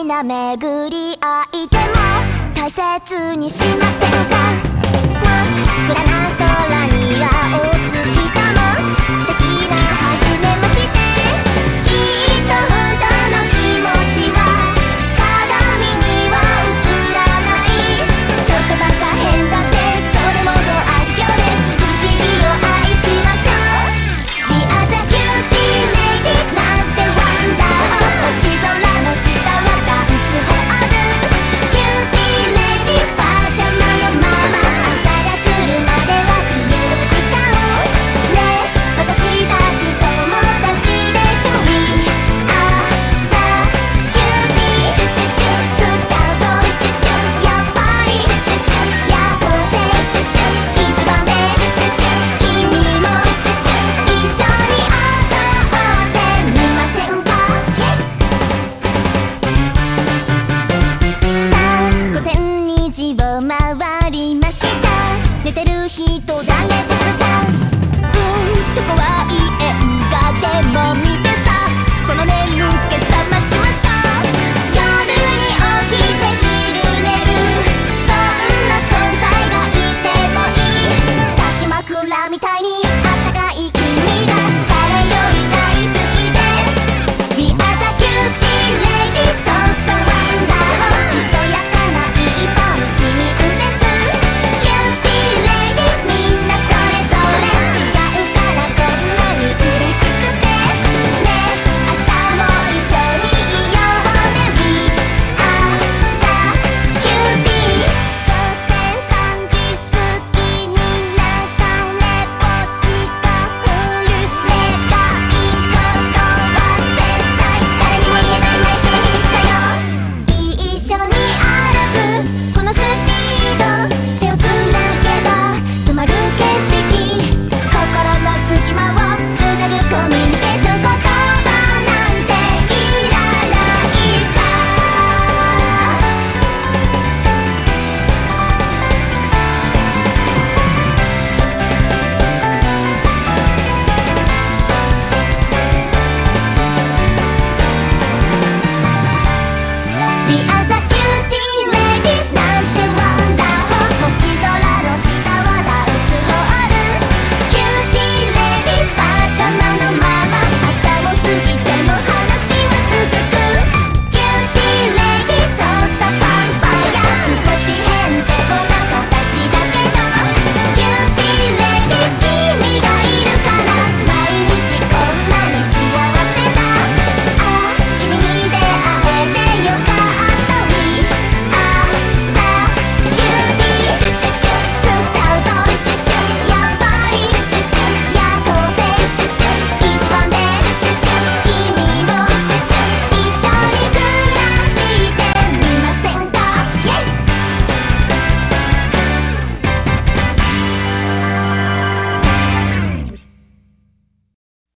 な巡り合いでも大切にしませんか。真っ暗な空にはお月様、素敵な初めまして。きっと本当の気持ちは鏡には映らない。ちょっとバカ変だってそれもご愛嬌です。不思議を愛しましょう。 We are the cutie ladies なんてワンダー。星空の下はダンスホール。キューティーレディースパジャマのまま朝が来るまでは自由時間。ねえ私たち友達でしょ。 We are the cutie チュチュチュ吸っちゃうぞ。チュチュチュやっぱりチュチュチュ夜行性チュチュチュ一番ですチュチュチュ君もチュチュチュ一緒に踊ってみませんか。 Yes さあ午前2時を回りました。寝てる人誰ですか。と怖い映画でも見てさ、その眠気覚ましましょう。夜に起きて昼寝る、そんな存在がいてもいい。抱き枕みたいに